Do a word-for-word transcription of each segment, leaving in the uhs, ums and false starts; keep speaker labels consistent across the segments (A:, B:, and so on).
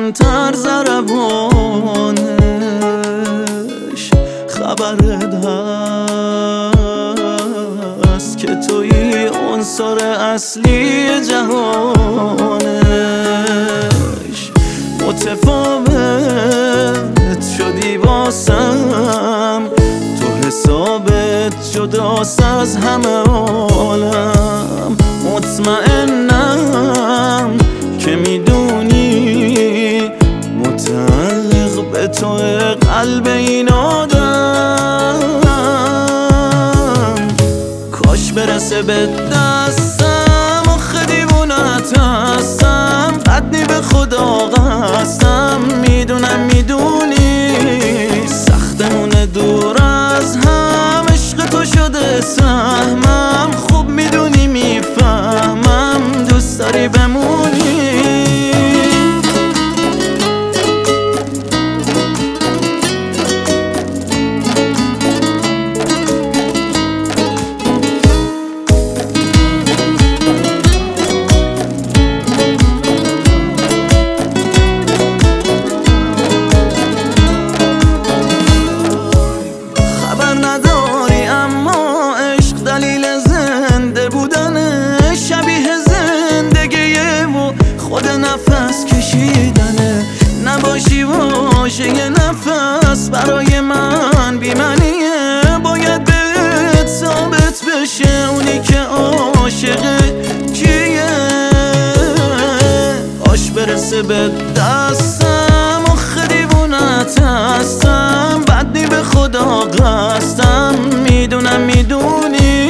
A: کمتر ضربانش. خبرت هست که توی عنصر اصلی جهانش. متفاوت شدی واسم، تو حسابت جداست از همه عالم. مطمئنم که میدونی متعلق به تو قلب این آدم. کاش برسه به دستم، آخه دیوونت هستم، قدی به خدا قسم. میدونم میدونی سختمونه دور از هم، عشق تو شده سهمم. خوب میدونی میفهمم دوست داری بمونی. خود نفس کشیدنه، نباشی واژه یه نفس برای من بی‌معنیه. باید بهت ثابت بشه اونی که عاشق کیه. آش برسه به دستم، آخه دیوونت هستم، بدی به خدا قصدم. میدونم میدونی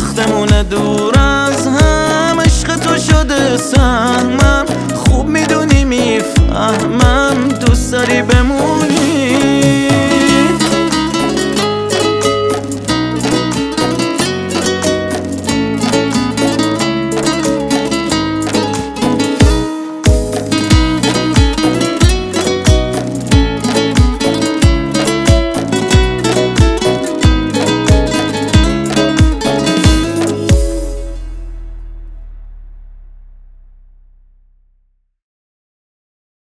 A: سختمونه دور از هم، عشق تو شده سهمم. خوب میدونی